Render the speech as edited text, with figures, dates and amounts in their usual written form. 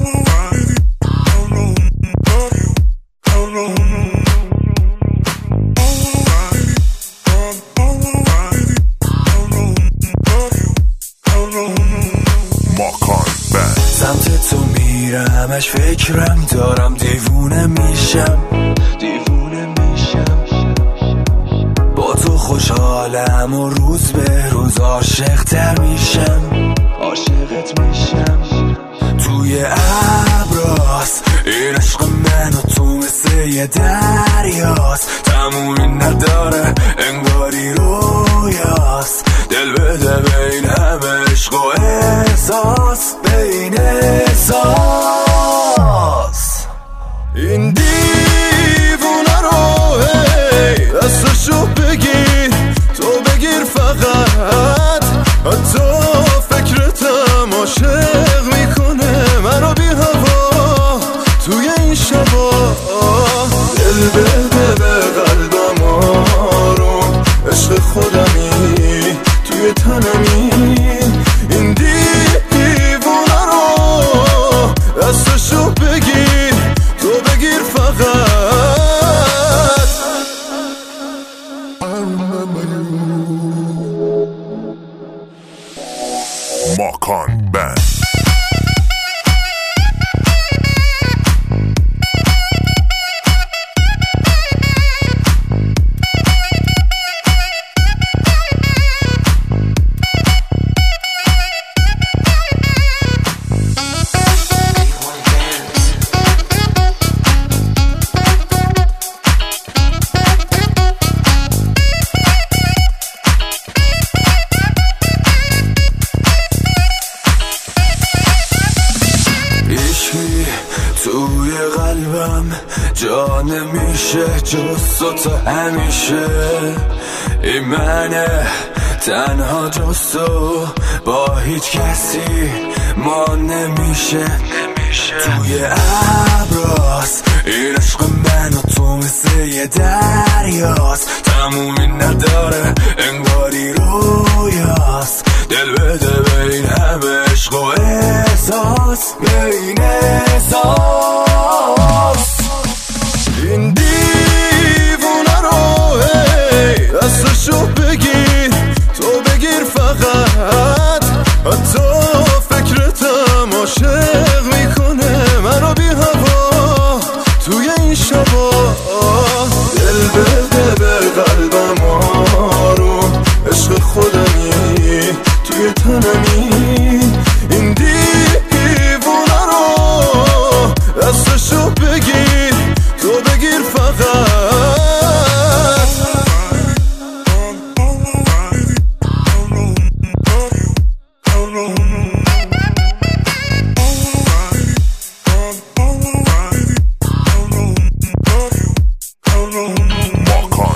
سمت تو میرمش فکرم دارم دیوونه میشم با تو خوشحالم و روز به روز عاشق‌تر میشم توی ابراست این عشق من و تو مثل یه دریاست تمومی نداره انگاری رویاست دل بده بین همه عشق و احساس بین احساس این دیوونه رو هی دستشو بگیر تو بگیر فقط حتی فکرتم عاشق میکنه منو بی هوا توی این شبا دل بده به قلبم آروم عشق خودمی توی تنمی این دیوونه رو دستشو بگیر تو بگیر فقط ماکان بند توی قلبم جا نمیشه جز تو همیشه این منه تنها جز تو با هیچ کسی ما نمیشه توی ابراست این عشق من و تو مثل یه دریاست تمومی نداره انگاری رویاست دل بده بین همه عشق و احساس بین احساس این دیوونه رو هی دستشو بگیر تو بگیر فقط حتی فکرتم عاشق میکنه منو بی هوا توی این شبا دل بده به قلبم آروم عشق خودمی توی تنمی این دیوونه رو دستشو بگیر تو بگیر فقط ماکان